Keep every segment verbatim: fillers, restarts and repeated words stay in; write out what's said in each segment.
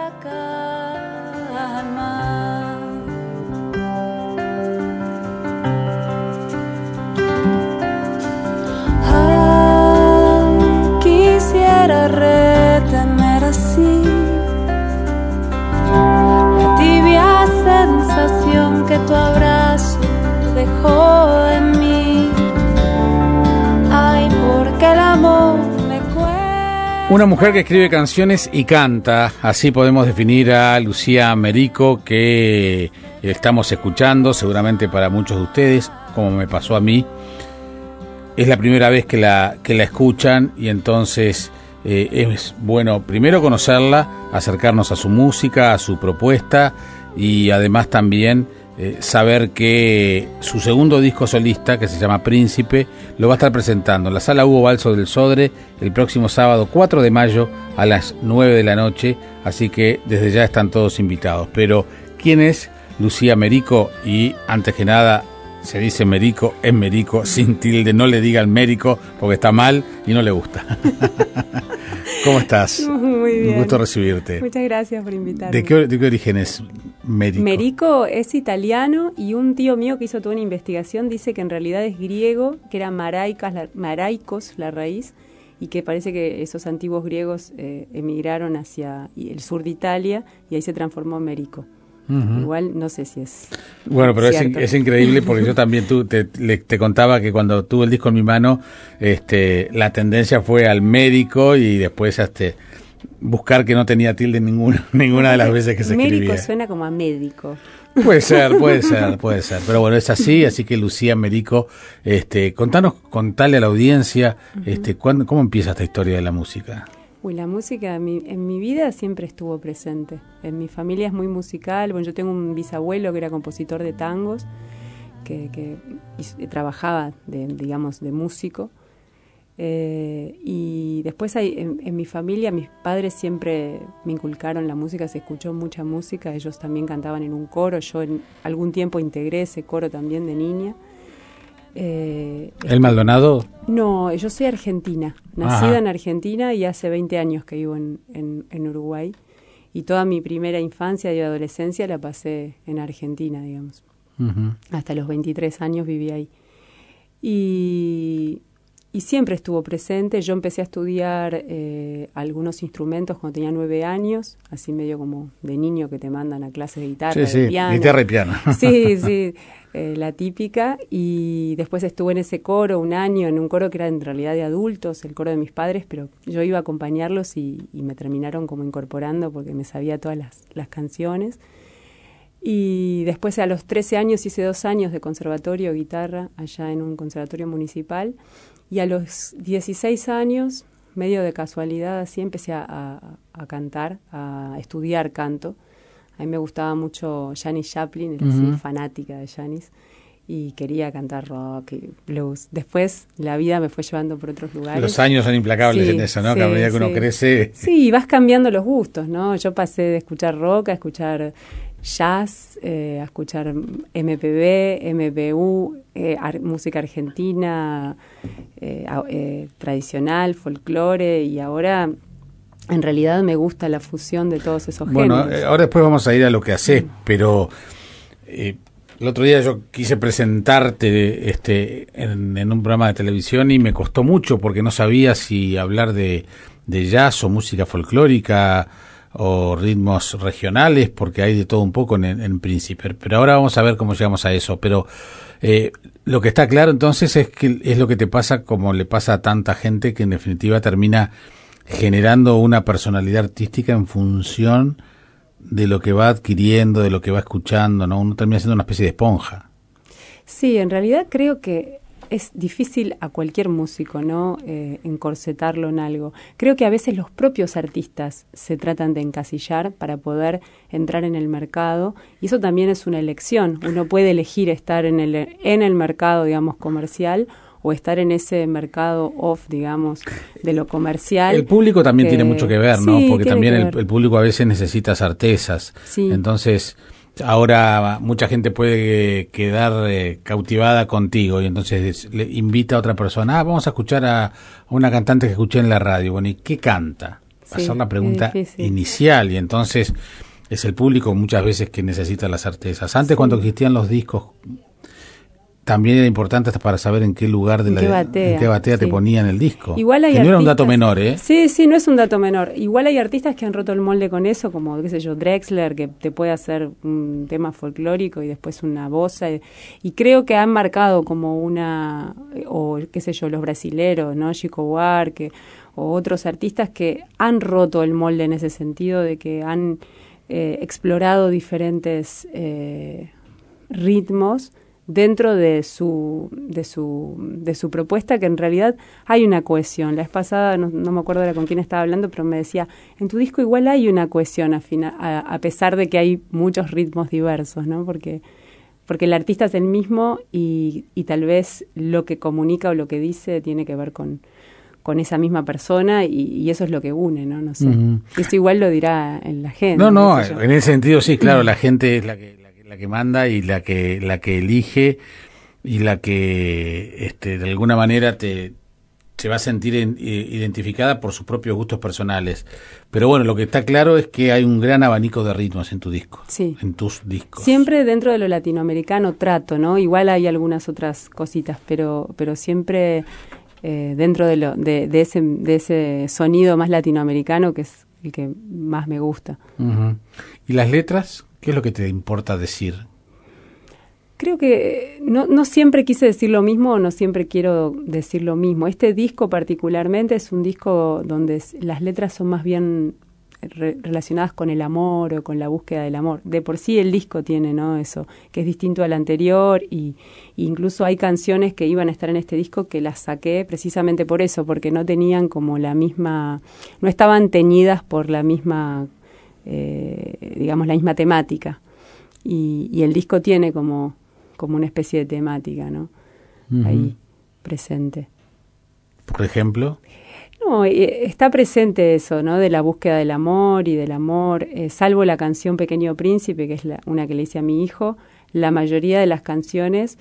la calma. Ay, quisiera retener así la tibia sensación que tu abrazo dejó en mí. Ay, porque el amor me cuesta. Una mujer que escribe canciones y canta, así podemos definir a Lucía Merico, que estamos escuchando, seguramente para muchos de ustedes, como me pasó a mí. Es la primera vez que la, que la escuchan y entonces eh, es bueno primero conocerla, acercarnos a su música, a su propuesta y además también eh, saber que su segundo disco solista, que se llama Príncipe, lo va a estar presentando en la Sala Hugo Balso del Sodre el próximo sábado cuatro de mayo a las nueve de la noche, así que desde ya están todos invitados. Pero, ¿quién es Lucía Merico? Y antes que nada, se dice Merico, es Merico, sin tilde, no le digan Merico porque está mal y no le gusta. ¿Cómo estás? Muy bien. Un gusto recibirte. Muchas gracias por invitarme. ¿De qué, de qué origen es Merico? Merico es italiano y un tío mío que hizo toda una investigación dice que en realidad es griego, que era maraicas, la, maraicos la raíz, y que parece que esos antiguos griegos eh, emigraron hacia el sur de Italia y ahí se transformó en Merico. Uh-huh. Igual no sé si es bueno, pero es, cierto. es increíble porque yo también tú, te, le, te contaba que cuando tuve el disco en mi mano, este, la tendencia fue al médico y después hasta buscar que no tenía tilde ninguna, ninguna de las veces que se Mérico escribía. Médico suena como a médico. Puede ser, puede ser, puede ser. Pero bueno, es así, así que Lucía Merico, este, contanos, contale a la audiencia, uh-huh. este, ¿cuándo, ¿cómo empieza esta historia de la música? Uy, la música en mi, en mi vida siempre estuvo presente. En mi familia es muy musical. Bueno, yo tengo un bisabuelo que era compositor de tangos, que, que y, trabajaba, de, digamos, de músico. Eh, y después hay, en, en mi familia, mis padres siempre me inculcaron la música, se escuchó mucha música. Ellos también cantaban en un coro. Yo en algún tiempo integré ese coro también de niña. Eh, ¿El Maldonado? No, yo soy argentina, nacida Ajá. en Argentina y hace veinte años que vivo en, en, en Uruguay. Y toda mi primera infancia y adolescencia la pasé en Argentina, digamos. Uh-huh. Hasta los veintitrés años viví ahí. Y, y siempre estuvo presente. Yo empecé a estudiar eh, algunos instrumentos cuando tenía nueve años, así medio como de niño que te mandan a clases de guitarra, sí, de sí, piano. guitarra y piano. Sí, sí. Eh, la típica, y después estuve en ese coro un año, en un coro que era en realidad de adultos, el coro de mis padres, pero yo iba a acompañarlos y, y me terminaron como incorporando porque me sabía todas las, las canciones. Y después a los trece años hice dos años de conservatorio, guitarra, allá en un conservatorio municipal, y a los dieciséis años, medio de casualidad así, empecé a, a, a cantar, a estudiar canto. A mí me gustaba mucho Janis Joplin, era uh-huh. así, fanática de Janis, y quería cantar rock y blues. Después la vida me fue llevando por otros lugares. Los años son implacables sí, en eso, ¿no? Sí, que a medida que sí. uno crece... Sí, y vas cambiando los gustos, ¿no? Yo pasé de escuchar rock a escuchar jazz, eh, a escuchar M P B, M P U, eh, ar- música argentina, eh, eh, tradicional, folclore, y ahora... En realidad me gusta la fusión de todos esos bueno, géneros. Bueno, ahora después vamos a ir a lo que haces, mm. pero eh, el otro día yo quise presentarte este en, en un programa de televisión y me costó mucho porque no sabía si hablar de, de jazz o música folclórica o ritmos regionales, porque hay de todo un poco en, en Príncipe. Pero ahora vamos a ver cómo llegamos a eso. Pero eh, lo que está claro entonces es que es lo que te pasa como le pasa a tanta gente que en definitiva termina generando una personalidad artística en función de lo que va adquiriendo, de lo que va escuchando, ¿no? Uno termina siendo una especie de esponja. Sí, en realidad creo que es difícil a cualquier músico, ¿no? Eh, encorsetarlo en algo. Creo que a veces los propios artistas se tratan de encasillar para poder entrar en el mercado, y eso también es una elección. Uno puede elegir estar en el, en el mercado, digamos, comercial, o estar en ese mercado off, digamos, de lo comercial. El público también que, tiene mucho que ver, ¿no? Sí, porque también el, ver. el público a veces necesita certezas. Sí. Entonces, ahora mucha gente puede quedar eh, cautivada contigo y entonces le invita a otra persona, ah, vamos a escuchar a una cantante que escuché en la radio. Bueno, ¿y qué canta? sí, hacer la pregunta inicial, y entonces es el público muchas veces que necesita las certezas. Antes, sí, cuando existían los discos, también era importante hasta para saber en qué lugar de ¿En la qué batea, en qué batea sí. te ponían el disco. Igual hay que artistas, no era un dato menor, ¿eh? Sí, sí, no es un dato menor. Igual hay artistas que han roto el molde con eso, como, qué sé yo, Drexler, que te puede hacer un tema folclórico y después una bossa. Y, y creo que han marcado como una, o qué sé yo, los brasileros, ¿no? Chico Buarque, o otros artistas que han roto el molde en ese sentido, de que han eh, explorado diferentes eh, ritmos dentro de su de su de su propuesta, que en realidad hay una cohesión. La vez pasada, no, no me acuerdo ahora con quién estaba hablando, pero me decía, en tu disco igual hay una cohesión a, a, a pesar de que hay muchos ritmos diversos, ¿no? Porque porque el artista es el mismo y, y tal vez lo que comunica o lo que dice tiene que ver con con esa misma persona, y, y eso es lo que une, ¿no? No sé. Uh-huh. Eso igual lo dirá en la gente. No, no, en ese sentido sí, claro, la gente es la que la que manda y la que la que elige y la que este de alguna manera te se va a sentir en, identificada por sus propios gustos personales. Pero bueno, lo que está claro es que hay un gran abanico de ritmos en tu disco, sí, en tus discos. Siempre dentro de lo latinoamericano trato, ¿no? Igual hay algunas otras cositas, pero pero siempre eh, dentro de lo de, de ese de ese sonido más latinoamericano, que es el que más me gusta. Uh-huh. ¿Y las letras? ¿Qué es lo que te importa decir? Creo que no, no siempre quise decir lo mismo, o no siempre quiero decir lo mismo. Este disco particularmente es un disco donde las letras son más bien re- relacionadas con el amor o con la búsqueda del amor. De por sí el disco tiene, ¿no? Eso, que es distinto al anterior, y, y incluso hay canciones que iban a estar en este disco que las saqué precisamente por eso, porque no tenían como la misma, no estaban teñidas por la misma... Eh, digamos la misma temática, y, y el disco tiene como, como una especie de temática, ¿no? Uh-huh. Ahí presente. ¿Por ejemplo? No, eh, está presente eso, ¿no? De la búsqueda del amor y del amor, eh, salvo la canción Pequeño Príncipe, que es la, una que le hice a mi hijo. La mayoría de las canciones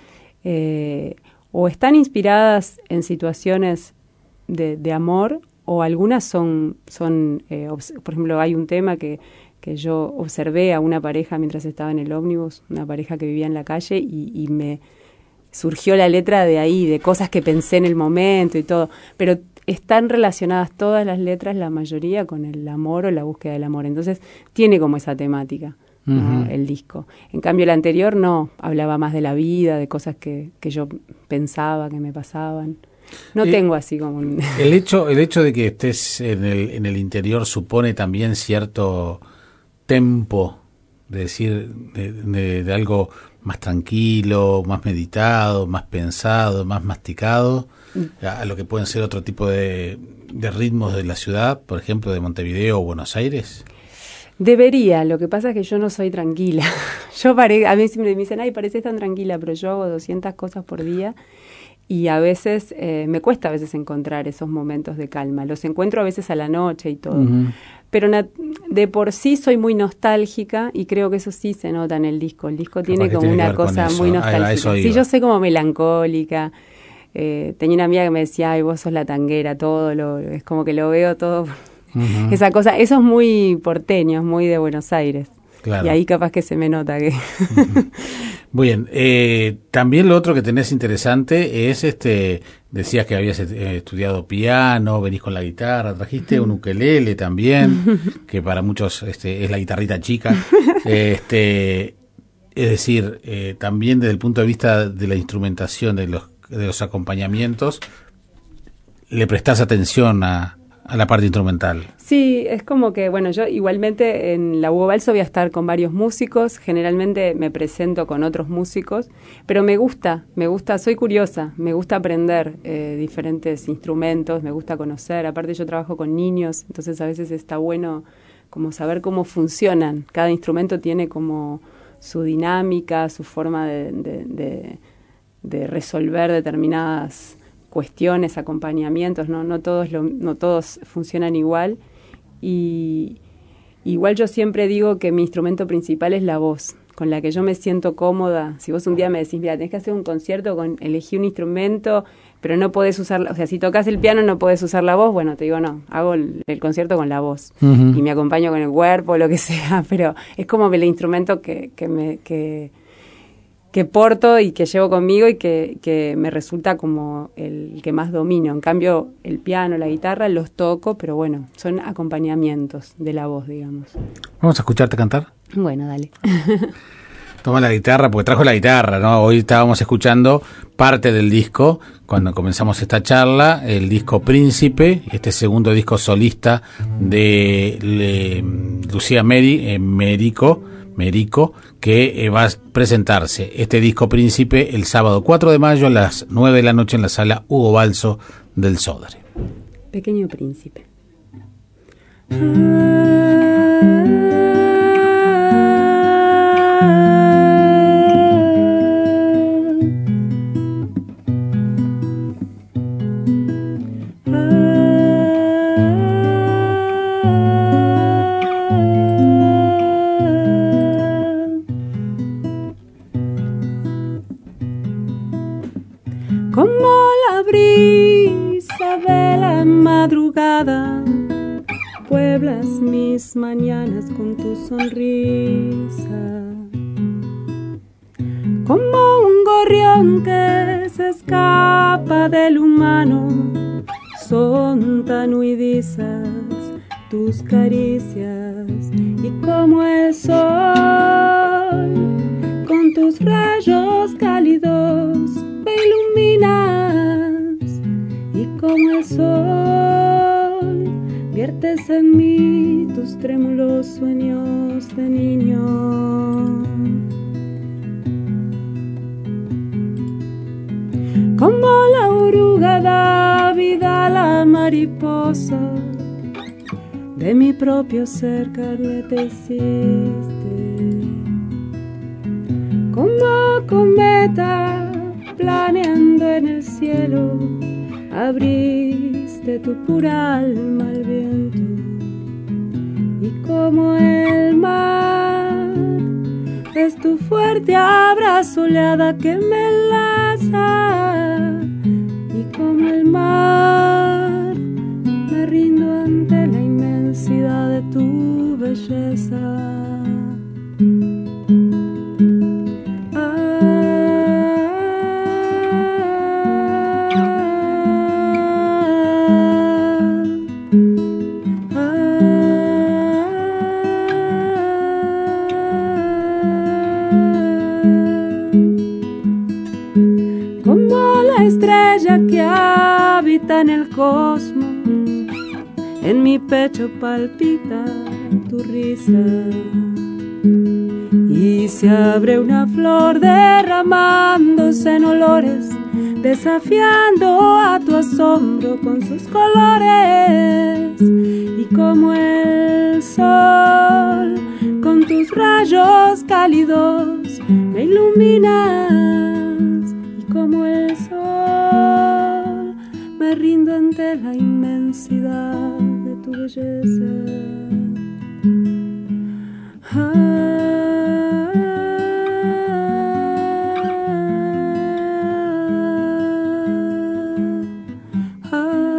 eh, o están inspiradas en situaciones de, de amor, o algunas son, son eh, obs- por ejemplo, hay un tema que, que yo observé a una pareja mientras estaba en el ómnibus, una pareja que vivía en la calle, y, y me surgió la letra de ahí, de cosas que pensé en el momento y todo, pero están relacionadas todas las letras, la mayoría, con el amor o la búsqueda del amor, entonces tiene como esa temática, uh-huh, ¿no? El disco. En cambio el anterior no, hablaba más de la vida, de cosas que, que yo pensaba, que me pasaban. No eh, tengo así como un... El hecho, el hecho de que estés en el, en el interior supone también cierto tempo, de decir, de, de, de algo más tranquilo, más meditado, más pensado, más masticado, mm. a, a lo que pueden ser otro tipo de, de ritmos de la ciudad, por ejemplo, de Montevideo o Buenos Aires. Debería, lo que pasa es que yo no soy tranquila. Yo pare, a mí siempre me dicen, ay, pareces tan tranquila, pero yo hago doscientas cosas por día. Y a veces, eh, me cuesta a veces encontrar esos momentos de calma. Los encuentro a veces a la noche y todo. Uh-huh. Pero na- de por sí soy muy nostálgica, y creo que eso sí se nota en el disco. El disco tiene como tiene una cosa muy nostálgica. Sí, yo soy como melancólica. Eh, tenía una amiga que me decía, ay, vos sos la tanguera, todo. Lo, es como que lo veo todo. Uh-huh. Esa cosa, eso es muy porteño, es muy de Buenos Aires. Claro. Y ahí capaz que se me nota que... Uh-huh. Muy bien, eh, también lo otro que tenés interesante es, este, decías que habías eh, estudiado piano, venís con la guitarra, trajiste un ukelele también, que para muchos este, es la guitarrita chica, este, es decir, eh, también desde el punto de vista de la instrumentación, de los, de los acompañamientos, le prestás atención a... a la parte instrumental. Sí, es como que, bueno, yo igualmente en la Hugo Balso voy a estar con varios músicos, generalmente me presento con otros músicos, pero me gusta, me gusta, soy curiosa, me gusta aprender eh, diferentes instrumentos, me gusta conocer, aparte yo trabajo con niños, entonces a veces está bueno como saber cómo funcionan, cada instrumento tiene como su dinámica, su forma de, de, de, de resolver determinadas cuestiones, acompañamientos, no no todos lo, no todos funcionan igual, y igual yo siempre digo que mi instrumento principal es la voz, con la que yo me siento cómoda. Si vos un día me decís, mira, tenés que hacer un concierto, con elegí un instrumento, pero no podés usar, o sea, si tocas el piano no podés usar la voz, bueno, te digo, no, hago el, el concierto con la voz uh-huh. y me acompaño con el cuerpo, lo que sea, pero es como el instrumento que, que me... que que porto y que llevo conmigo y que, que me resulta como el que más domino. En cambio, el piano, la guitarra, los toco, pero bueno, son acompañamientos de la voz, digamos. ¿Vamos a escucharte cantar? Bueno, dale. Toma la guitarra, porque trajo la guitarra, ¿no? Hoy estábamos escuchando parte del disco, cuando comenzamos esta charla, el disco Príncipe, este segundo disco solista de le, Lucía Meri, eh, Merico, Merico, que eh, va a presentarse este disco Príncipe el sábado cuatro de mayo a las nueve de la noche en la sala Hugo Balso del Sodre. Pequeño Príncipe. Como la brisa de la madrugada, pueblas mis mañanas con tu sonrisa. Como un gorrión que se escapa del humano, son tan huidizas tus caricias. Y como el sol, con tus rayos cálidos me iluminas, y como el sol viertes en mí tus trémulos sueños de niño. Como la oruga da vida a la mariposa, de mi propio ser carne te hiciste. Como cometa planeando en el cielo, abriste tu pura alma al viento. Y como el mar, es tu fuerte abrazo oleada que me enlaza. Y como el mar, me rindo ante la inmensidad de tu belleza. Que habita en el cosmos, en mi pecho palpita tu risa, y se abre una flor derramándose en olores, desafiando a tu asombro con sus colores. Y como el sol, con tus rayos cálidos me iluminas, y como el sol me rindo ante la inmensidad de tu belleza. Ah, ah,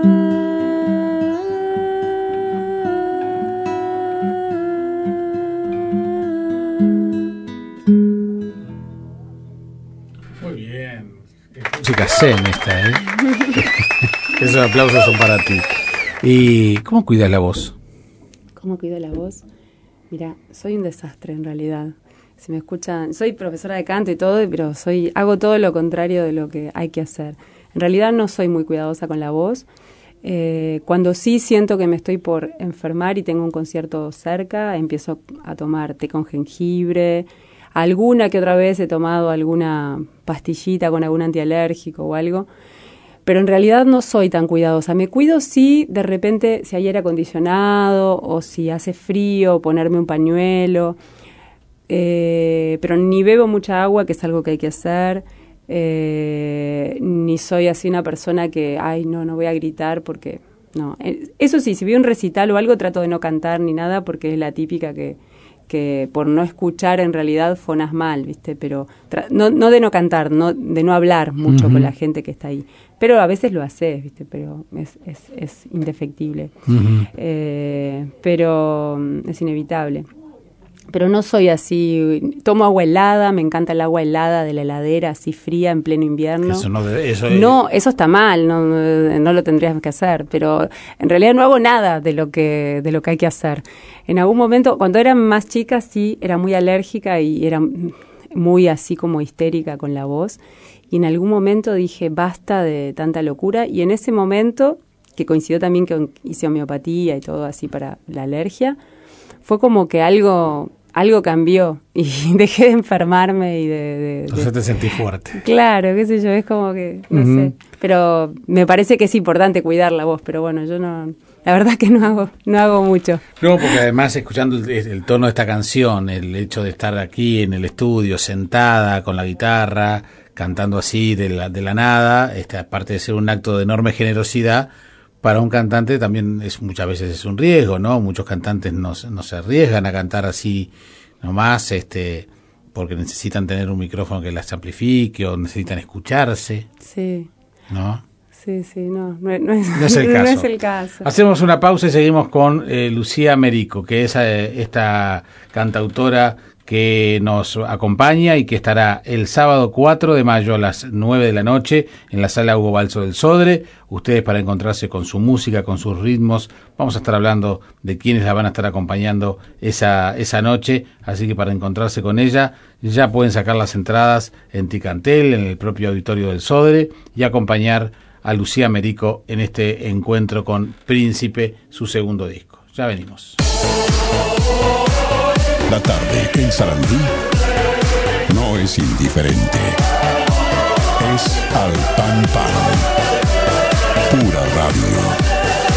Muy bien. Música zen esta, ¿eh? Esos aplausos son para ti. ¿Y cómo cuidas la voz? ¿Cómo cuido la voz? Mira, soy un desastre en realidad. Si me escuchan, soy profesora de canto y todo, pero soy hago todo lo contrario de lo que hay que hacer. En realidad no soy muy cuidadosa con la voz. Eh, cuando sí siento que me estoy por enfermar y tengo un concierto cerca, empiezo a tomar té con jengibre. Alguna que otra vez he tomado alguna pastillita con algún antialérgico o algo, pero en realidad no soy tan cuidadosa. Me cuido si de repente, si hay aire acondicionado o si hace frío, ponerme un pañuelo, eh, pero ni bebo mucha agua, que es algo que hay que hacer, eh, ni soy así una persona que, ay, no, no voy a gritar porque, no. Eso sí, si veo un recital o algo, trato de no cantar ni nada porque es la típica que... que por no escuchar en realidad fonás mal, ¿viste? Pero tra- no, no de no cantar, no de no hablar mucho uh-huh. con la gente que está ahí. Pero a veces lo haces, ¿viste? Pero es, es, es indefectible. Uh-huh. Eh, pero es inevitable. Pero no soy así. Tomo agua helada, me encanta el agua helada de la heladera, así fría en pleno invierno. Eso no debe, eso es... No, eso está mal, no, no lo tendrías que hacer. Pero en realidad no hago nada de lo que de lo que hay que hacer. En algún momento, cuando era más chica, sí, era muy alérgica y era muy así como histérica con la voz. Y en algún momento dije, basta de tanta locura. Y en ese momento, que coincidió también que hice homeopatía y todo así para la alergia, fue como que algo algo cambió y dejé de enfermarme y de... de Entonces de... te sentí fuerte. Claro, qué sé yo, es como que, no uh-huh. sé. Pero me parece que es importante cuidar la voz, pero bueno, yo no... La verdad es que no hago no hago mucho. No, porque además escuchando el, el tono de esta canción, el hecho de estar aquí en el estudio, sentada con la guitarra, cantando así de la, de la nada, este, aparte de ser un acto de enorme generosidad, para un cantante también es muchas veces es un riesgo, ¿no? Muchos cantantes no, no se arriesgan a cantar así nomás, este, porque necesitan tener un micrófono que las amplifique o necesitan escucharse. Sí. ¿No? Sí, sí, no, no, no, es, no, es, el caso. no es el caso. Hacemos una pausa y seguimos con eh, Lucía Merico, que es eh, esta cantautora que nos acompaña y que estará el sábado cuatro de mayo a las nueve de la noche en la sala Hugo Balso del Sodre. Ustedes, para encontrarse con su música, con sus ritmos, vamos a estar hablando de quiénes la van a estar acompañando esa, esa noche, así que para encontrarse con ella ya pueden sacar las entradas en Ticantel, en el propio auditorio del Sodre, y acompañar a Lucía Merico en este encuentro con Príncipe, su segundo disco. Ya venimos. La tarde en Sarandí no es indiferente. Es al pan pan. Pura radio.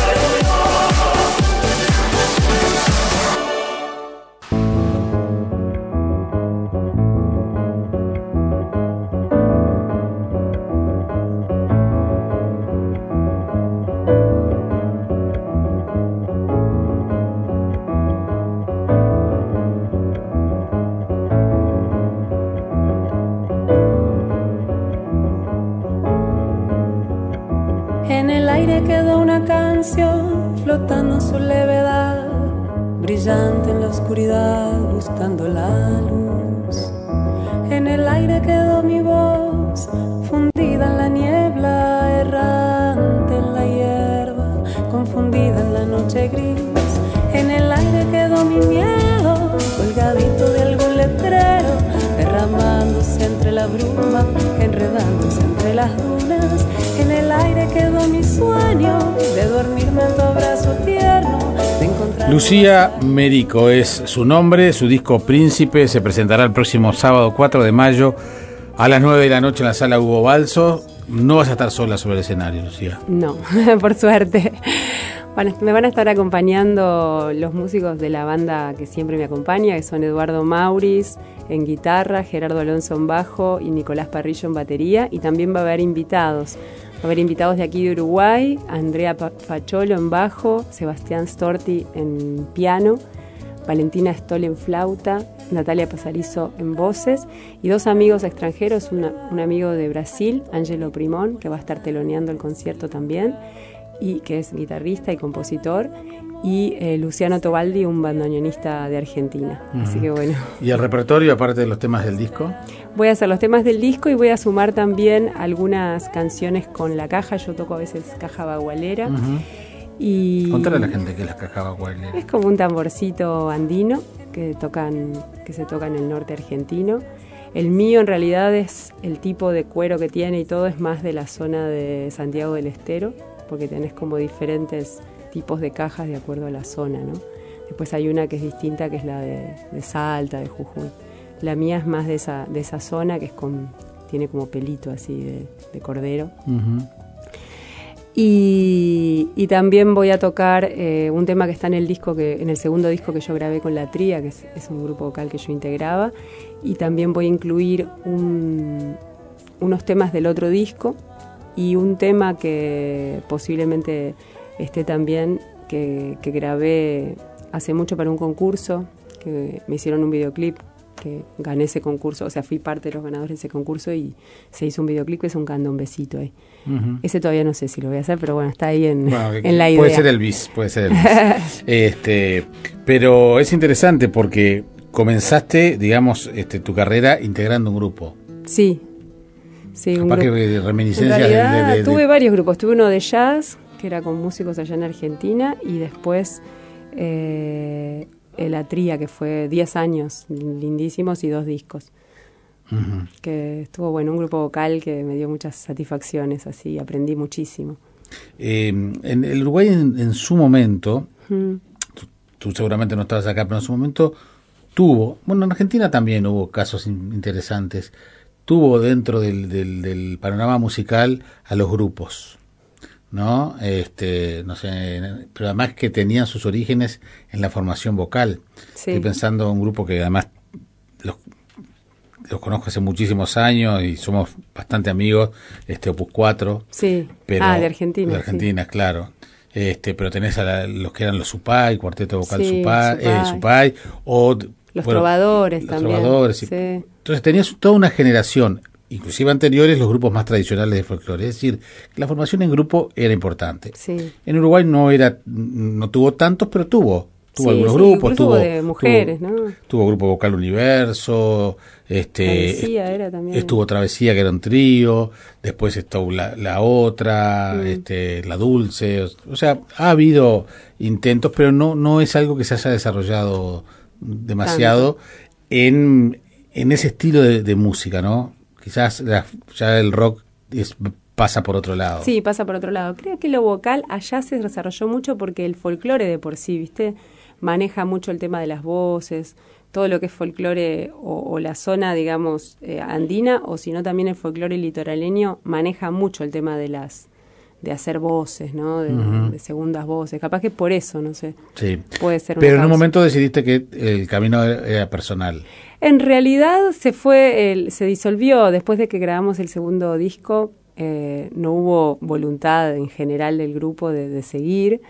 Flotando en su levedad, brillante en la oscuridad, buscando la luz. En el aire quedó mi voz, fundida en la niebla, errante en la hierba, confundida en la noche gris. En el aire quedó mi miedo, colgadito de algún letrero, derramándose entre la bruma, enredándose entre las dunas. En el aire quedó mi sueño de dormirme en tu abrazo tierno, de encontrar... Lucía Merico es su nombre, su disco Príncipe se presentará el próximo sábado cuatro de mayo a las nueve de la noche en la sala Hugo Balso. No vas a estar sola sobre el escenario, Lucía. No, por suerte. Bueno, me van a estar acompañando los músicos de la banda que siempre me acompaña, que son Eduardo Mauris en guitarra, Gerardo Alonso en bajo y Nicolás Parrillo en batería, y también va a haber invitados. Va a haber invitados de aquí de Uruguay, Andrea Facholo en bajo, Sebastián Storti en piano, Valentina Stoll en flauta, Natalia Pasarizo en voces, y dos amigos extranjeros, una, un amigo de Brasil, Angelo Primón, que va a estar teloneando el concierto también, y que es guitarrista y compositor, y eh, Luciano Tobaldi, un bandoneonista de Argentina. Uh-huh. Así que bueno. ¿Y el repertorio, aparte de los temas del disco? Voy a hacer los temas del disco y voy a sumar también algunas canciones con la caja. Yo toco a veces caja bagualera. Uh-huh. Y contale a la gente qué es la caja bagualera. Es como un tamborcito andino que tocan, que se toca en el norte argentino. El mío en realidad es el tipo de cuero que tiene y todo es más de la zona de Santiago del Estero, porque tenés como diferentes tipos de cajas de acuerdo a la zona, ¿no? Después hay una que es distinta, que es la de, de Salta, de Jujuy. La mía es más de esa, de esa zona, que es con, tiene como pelito así de, de cordero. Uh-huh. Y, y también voy a tocar eh, un tema que está en el disco, que en el segundo disco que yo grabé con La Tría, que es, es un grupo vocal que yo integraba. Y también voy a incluir un, unos temas del otro disco, y un tema que posiblemente esté también, que, que grabé hace mucho para un concurso, que me hicieron un videoclip, que gané ese concurso, o sea, fui parte de los ganadores de ese concurso y se hizo un videoclip que es un candombecito ahí. Uh-huh. Ese todavía no sé si lo voy a hacer, pero bueno, está ahí en, bueno, en la idea. Puede ser el bis, puede ser el bis. este, pero es interesante porque comenzaste, digamos, este, tu carrera integrando un grupo. Sí, sí, un grupo. Que reminiscencias en realidad, de, de, de, tuve de... varios grupos, tuve uno de jazz, que era con músicos allá en Argentina, y después... Eh, La Tría, que fue diez años lindísimos y dos discos. Uh-huh. Que estuvo bueno, un grupo vocal que me dio muchas satisfacciones, así aprendí muchísimo. Eh, en el Uruguay en, en su momento, uh-huh. tú, tú seguramente no estabas acá, pero en su momento tuvo, bueno, en Argentina también hubo casos in, interesantes, tuvo dentro del, del, del panorama musical a los grupos. ¿No? Este, no sé, pero además que tenían sus orígenes en la formación vocal. Sí. Estoy pensando en un grupo que además los, los conozco hace muchísimos años y somos bastante amigos, este Opus cuatro. Sí. Pero, ah, de Argentina. De Argentina, sí. Claro. Este, pero tenés a la, los que eran los Supay, Cuarteto Vocal sí, Supay, Supay. Eh, Supay, o los bueno, trovadores los también. Trovadores. Sí. Entonces tenías toda una generación, inclusive anteriores, los grupos más tradicionales de folclore. Es decir, la formación en grupo era importante. Sí. En Uruguay no era, no tuvo tantos, pero tuvo. Tuvo sí, algunos sí, grupos. Tuvo de mujeres, tuvo, ¿no? Tuvo Grupo Vocal Universo. Este, Travesía era también. Estuvo Travesía, que era un trío. Después estuvo la, la otra, mm. este, la Dulce. O sea, ha habido intentos, pero no, no es algo que se haya desarrollado demasiado en, en ese estilo de, de música, ¿no? Quizás la, ya el rock es, pasa por otro lado. Sí, pasa por otro lado. Creo que lo vocal allá se desarrolló mucho porque el folclore de por sí, ¿viste? Maneja mucho el tema de las voces, todo lo que es folclore o, o la zona, digamos, eh, andina, o si no también el folclore litoraleño maneja mucho el tema de las de hacer voces, ¿no? De, uh-huh. de segundas voces. Capaz que por eso, no sé. Sí. Puede ser. Pero en un momento decidiste que el camino era personal. En realidad se fue, el, se disolvió después de que grabamos el segundo disco. Eh, no hubo voluntad en general del grupo de, de seguir.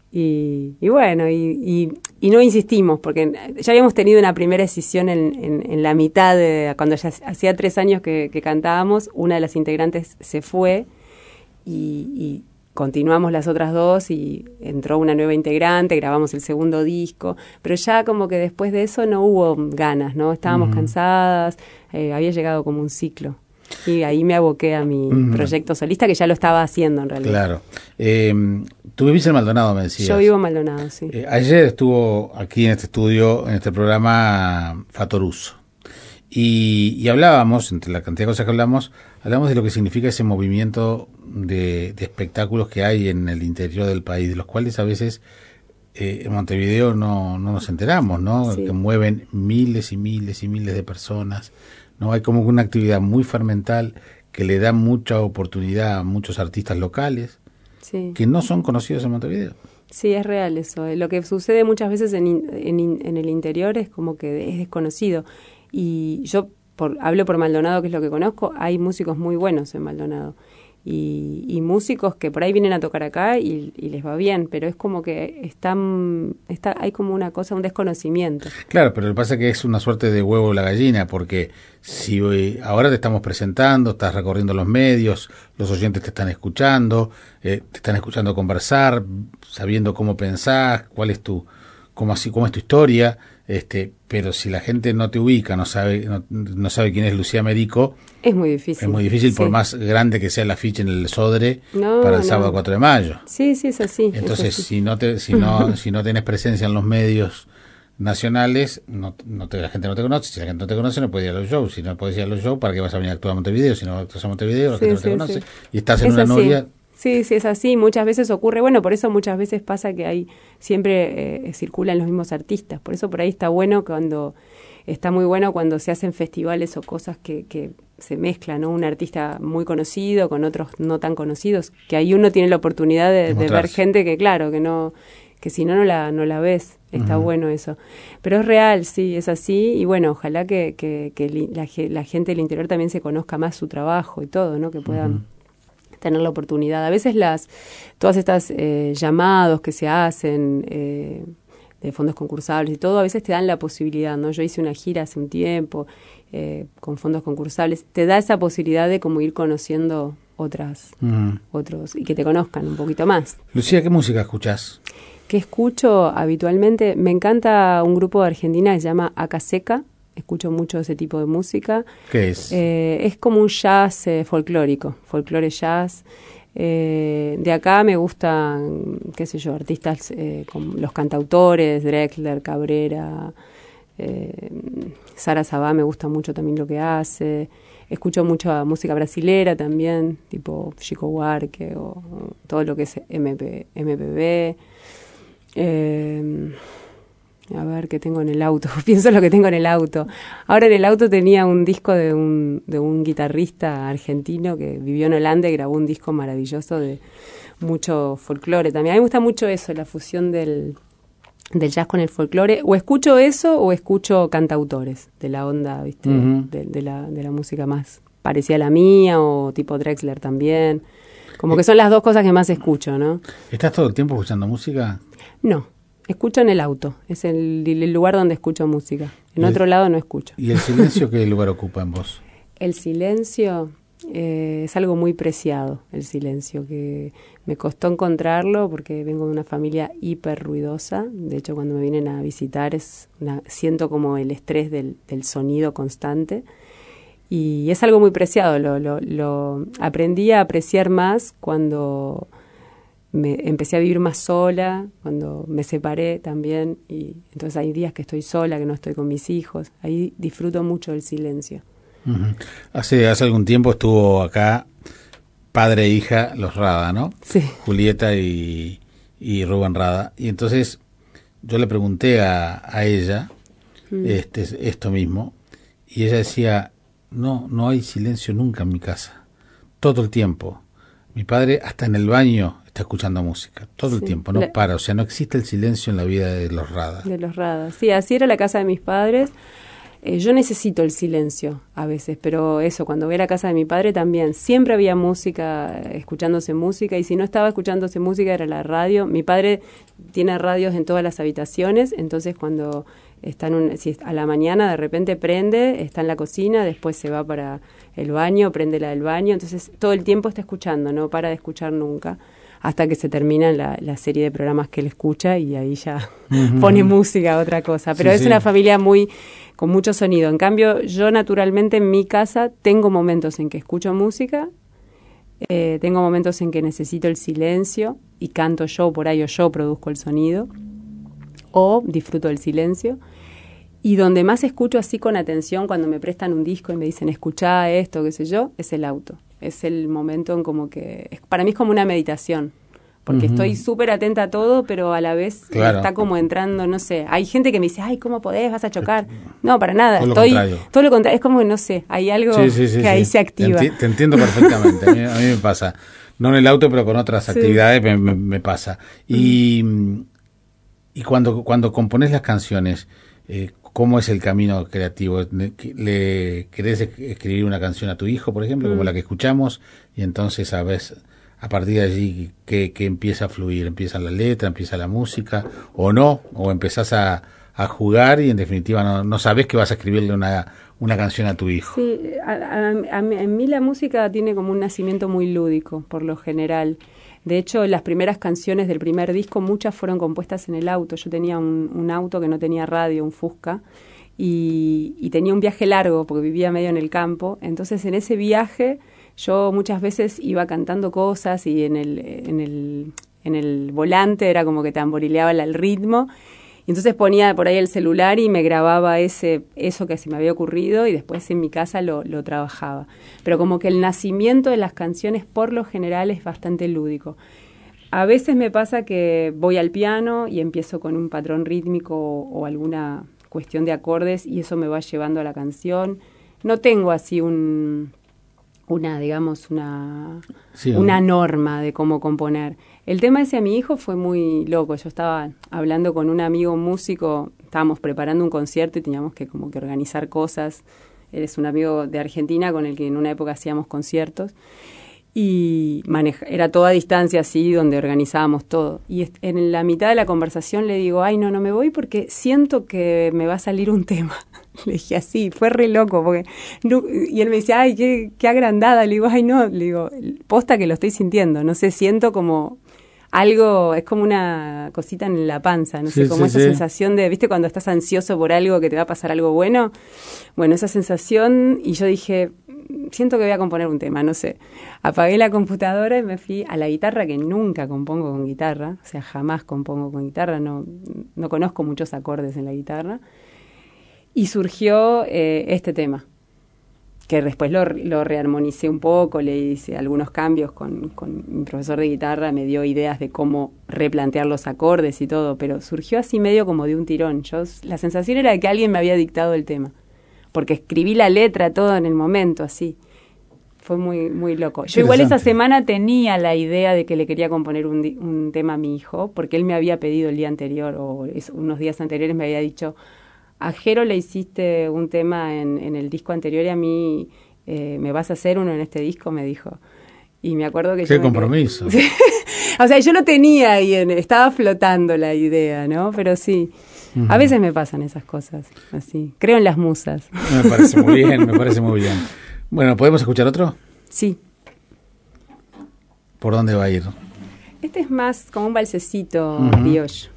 Y, y bueno, y, y, y no insistimos, porque ya habíamos tenido una primera decisión en, en, en la mitad, de cuando ya hacía tres años que, que cantábamos, una de las integrantes se fue y, y continuamos las otras dos y entró una nueva integrante, grabamos el segundo disco, pero ya como que después de eso no hubo ganas, ¿no? Estábamos uh-huh. cansadas, eh, había llegado como un ciclo. Y ahí me aboqué a mi mm. proyecto solista, que ya lo estaba haciendo en realidad. Claro. Eh, tú vivís en Maldonado, me decías. Yo vivo en Maldonado, sí. Eh, ayer estuvo aquí en este estudio, en este programa, Fatoruso. Y, y hablábamos, entre la cantidad de cosas que hablamos, hablamos de lo que significa ese movimiento de, de espectáculos que hay en el interior del país, de los cuales a veces eh, en Montevideo no, no nos enteramos, ¿no? Sí. Que mueven miles y miles y miles de personas. No, hay como una actividad muy fermental que le da mucha oportunidad a muchos artistas locales sí. que no son conocidos en Montevideo. Sí, es real eso. Lo que sucede muchas veces en, en, en el interior es como que es desconocido. Y yo por, hablo por Maldonado, que es lo que conozco, hay músicos muy buenos en Maldonado. Y, y músicos que por ahí vienen a tocar acá y, y les va bien, pero es como que están, está, hay como una cosa, un desconocimiento. Claro, pero lo que pasa es que es una suerte de huevo o la gallina, porque si hoy, ahora te estamos presentando, estás recorriendo los medios, los oyentes te están escuchando, eh, te están escuchando conversar, sabiendo cómo pensás, cuál es tu, cómo así, cómo es tu historia, este, pero si la gente no te ubica, no sabe, no, no sabe quién es Lucía Merico, es muy difícil. Es muy difícil, sí. Por más grande que sea el afiche en el Sodre no, para el no. sábado cuatro de mayo. Sí, sí, es así. Entonces, es así. si no te, si no, si no tenés presencia en los medios nacionales, no, no te, la gente no te conoce. Si la gente no te conoce, no puede ir a los shows. Si no puedes ir a los shows, ¿para qué vas a venir a actuar a Montevideo? Si no actúas a Montevideo, la sí, gente no sí, te conoce. Sí. Y estás en es una así. novia. Sí, sí, es así. Muchas veces ocurre, bueno, por eso muchas veces pasa que hay siempre eh, circulan los mismos artistas. Por eso por ahí está bueno cuando está muy bueno cuando se hacen festivales o cosas que, que se mezclan, ¿no? Un artista muy conocido con otros no tan conocidos, que ahí uno tiene la oportunidad de, de ver gente que, claro, que no, que si no no la no la ves. Está uh-huh. bueno eso. Pero es real, sí, es así. Y bueno, ojalá que, que, que la, la gente del interior también se conozca más su trabajo y todo, ¿no? Que puedan uh-huh. tener la oportunidad. A veces las todas estas eh, llamados que se hacen, eh, de fondos concursables y todo, a veces te dan la posibilidad, ¿no? Yo hice una gira hace un tiempo eh, con fondos concursables, te da esa posibilidad de como ir conociendo otras, uh-huh. otros, y que te conozcan un poquito más. Lucía, ¿qué música escuchás? ¿Qué escucho habitualmente? Me encanta un grupo de Argentina que se llama Acaseca. Escucho mucho ese tipo de música. ¿Qué es? Eh, es como un jazz eh, folclórico, folclore jazz. Eh, de acá me gustan, qué sé yo, artistas eh, como los cantautores, Drexler, Cabrera, eh, Sara Sabá, me gusta mucho también lo que hace. Escucho mucha música brasilera también, tipo Chico Buarque o, o todo lo que es M P, M P B. Eh, a ver qué tengo en el auto, pienso lo que tengo en el auto. Ahora en el auto tenía un disco de un, de un guitarrista argentino que vivió en Holanda y grabó un disco maravilloso de mucho folclore también. A mí me gusta mucho eso, la fusión del, del jazz con el folclore. O escucho eso o escucho cantautores de la onda, ¿viste? Uh-huh. de, de, la, de la música más parecida a la mía, o tipo Drexler también. Como que son las dos cosas que más escucho, ¿no? ¿Estás todo el tiempo escuchando música? No, escucho en el auto. Es el, el lugar donde escucho música. En otro lado no escucho. ¿Y el silencio qué lugar ocupa en vos? El silencio eh, es algo muy preciado, el silencio, que me costó encontrarlo porque vengo de una familia hiper ruidosa. De hecho, cuando me vienen a visitar es una, siento como el estrés del, del sonido constante. Y es algo muy preciado. Lo, lo, lo aprendí a apreciar más cuando me empecé a vivir más sola, cuando me separé también. Y entonces hay días que estoy sola, que no estoy con mis hijos. Ahí disfruto mucho del silencio. Uh-huh. Hace, hace algún tiempo estuvo acá padre e hija, los Rada, ¿no? Sí. Julieta y, y Rubén Rada. Y entonces yo le pregunté a, a ella mm. este, esto mismo. Y ella decía... No, no hay silencio nunca en mi casa. Todo el tiempo. Mi padre hasta en el baño está escuchando música. Todo sí. el tiempo, no la... para. O sea, no existe el silencio en la vida de los Rada. De los Rada. Sí, así era la casa de mis padres. Eh, yo necesito el silencio a veces, pero eso, cuando voy a la casa de mi padre también. Siempre había música, escuchándose música, y si no estaba escuchándose música era la radio. Mi padre tiene radios en todas las habitaciones, entonces cuando... Está en un, si a la mañana de repente prende, está en la cocina, después se va para el baño, prende la del baño, entonces todo el tiempo está escuchando, no para de escuchar nunca, hasta que se termina la, la serie de programas que él escucha y ahí ya uh-huh. pone música, otra cosa. Pero sí, es sí. una familia muy con mucho sonido. En cambio, yo naturalmente en mi casa tengo momentos en que escucho música, eh, tengo momentos en que necesito el silencio y canto yo por ahí o yo produzco el sonido, o disfruto del silencio, y donde más escucho así con atención cuando me prestan un disco y me dicen escuchá esto, qué sé yo, es el auto. Es el momento en como que, es, para mí es como una meditación, porque uh-huh. estoy súper atenta a todo, pero a la vez claro. está como entrando, no sé, hay gente que me dice, ay, ¿cómo podés? ¿Vas a chocar? No, para nada, todo estoy, lo contrario. todo lo contrario, es como que no sé, hay algo sí, sí, sí, que sí. ahí se activa. Enti- te entiendo perfectamente, a mí, a mí me pasa, no en el auto, pero con otras sí. actividades me, me, me pasa. Y... Uh-huh. Y cuando cuando compones las canciones, eh, ¿cómo es el camino creativo? ¿Le querés escribir una canción a tu hijo, por ejemplo, mm. como la que escuchamos? Y entonces, ¿sabes? A partir de allí, ¿qué, qué empieza a fluir? ¿Empieza la letra, empieza la música? ¿O no? ¿O empezás a, a jugar y en definitiva no, no sabés que vas a escribirle una, una canción a tu hijo? Sí, a, a, a, en mí la música tiene como un nacimiento muy lúdico, por lo general. De hecho, las primeras canciones del primer disco, muchas fueron compuestas en el auto. Yo tenía un, un auto que no tenía radio, un Fusca, y, y tenía un viaje largo porque vivía medio en el campo. Entonces, en ese viaje, yo muchas veces iba cantando cosas y en el, en el, en el volante era como que tamborileaba el ritmo. Y entonces ponía por ahí el celular y me grababa ese eso que se me había ocurrido y después en mi casa lo, lo trabajaba. Pero como que el nacimiento de las canciones por lo general es bastante lúdico. A veces me pasa que voy al piano y empiezo con un patrón rítmico o, o alguna cuestión de acordes y eso me va llevando a la canción. No tengo así un... una, digamos, una, sí, una norma de cómo componer. El tema ese a mi hijo fue muy loco. Yo estaba hablando con un amigo músico, estábamos preparando un concierto y teníamos que como que organizar cosas. Él es un amigo de Argentina con el que en una época hacíamos conciertos. y maneja, era toda a distancia así, donde organizábamos todo. Y en la mitad de la conversación le digo, ay, no, no me voy porque siento que me va a salir un tema. Le dije así, fue re loco, porque no, y él me decía, ay, qué, qué agrandada. Le digo, ay, no, le digo, posta que lo estoy sintiendo, no sé, siento como algo, es como una cosita en la panza, no sí, sé, como sí, esa sí. sensación de, ¿viste cuando estás ansioso por algo, que te va a pasar algo bueno? Bueno, esa sensación, y yo dije, siento que voy a componer un tema, no sé. Apagué la computadora y me fui a la guitarra, que nunca compongo con guitarra, o sea, jamás compongo con guitarra, no, no conozco muchos acordes en la guitarra, y surgió eh, este tema, que después lo, lo rearmonicé un poco, le hice algunos cambios con, con mi profesor de guitarra, me dio ideas de cómo replantear los acordes y todo, pero surgió así medio como de un tirón. Yo, la sensación era de que alguien me había dictado el tema, porque escribí la letra todo en el momento, así. Fue muy muy loco. Yo igual esa semana tenía la idea de que le quería componer un, un tema a mi hijo, porque él me había pedido el día anterior, o es, unos días anteriores me había dicho, a Jero le hiciste un tema en, en el disco anterior y a mí eh, me vas a hacer uno en este disco, me dijo. Y me acuerdo que... ¡Qué yo compromiso! Me o sea, yo lo tenía ahí, en, estaba flotando la idea, ¿no? Pero sí, uh-huh. A veces me pasan esas cosas, así. Creo en las musas. Me parece muy bien, me parece muy bien. Bueno, ¿podemos escuchar otro? Sí. ¿Por dónde va a ir? Este es más como un balsecito uh-huh. criollo.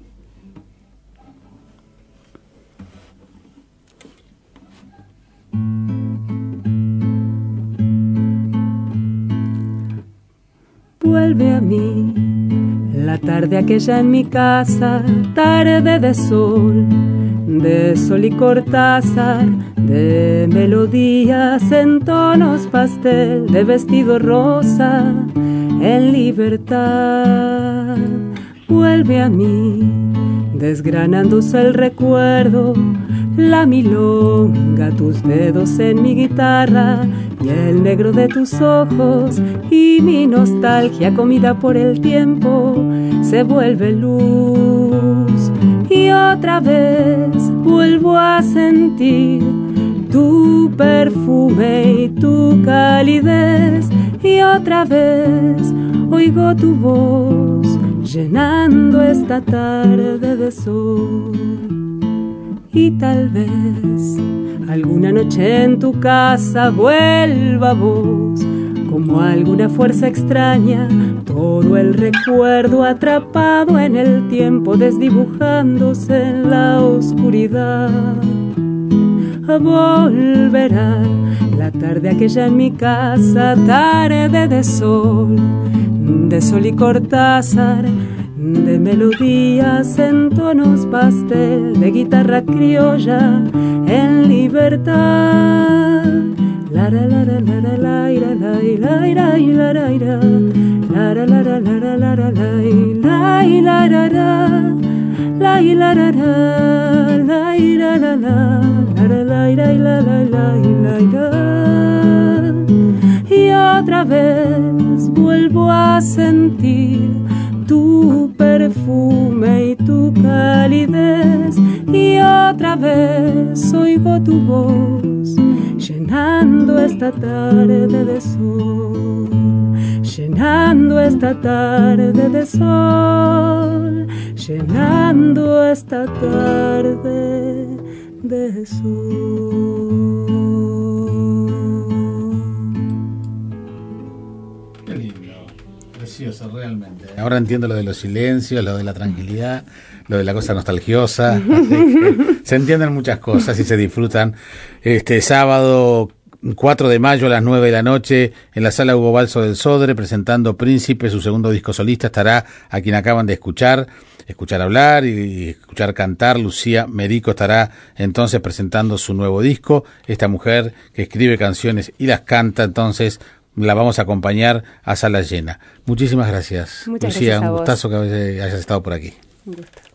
Vuelve a mí la tarde aquella en mi casa, tarde de sol, de sol y Cortázar, de melodías en tonos pastel, de vestido rosa, en libertad. Vuelve a mí, desgranándose el recuerdo, la milonga, tus dedos en mi guitarra y el negro de tus ojos y mi nostalgia comida por el tiempo se vuelve luz. Y otra vez vuelvo a sentir tu perfume y tu calidez, y otra vez oigo tu voz llenando esta tarde de sol. Y tal vez alguna noche en tu casa vuelva a vos, como alguna fuerza extraña, todo el recuerdo atrapado en el tiempo, desdibujándose en la oscuridad. Volverá la tarde aquella en mi casa, tarde de sol, de sol y Cortázar, de melodías en tonos pastel, de guitarra criolla en libertad. La la la la la la la la la la la la la la la la la la la la. Y otra vez vuelvo a sentir tu perfume y tu calidez, y otra vez oigo tu voz llenando esta tarde de sol, llenando esta tarde de sol, llenando esta tarde de sol. Precioso, realmente. Ahora entiendo lo de los silencios, lo de la tranquilidad, lo de la cosa nostalgiosa. Se entienden muchas cosas y se disfrutan. Este sábado cuatro de mayo a las nueve de la noche en la sala Hugo Balso del Sodre, presentando Príncipe, su segundo disco solista, estará a quien acaban de escuchar, escuchar hablar y escuchar cantar. Lucía Merico estará entonces presentando su nuevo disco. Esta mujer que escribe canciones y las canta, entonces la vamos a acompañar a sala llena. Muchísimas gracias, Muchas Lucía, gracias a un vos. gustazo que hayas estado por aquí. Un gusto.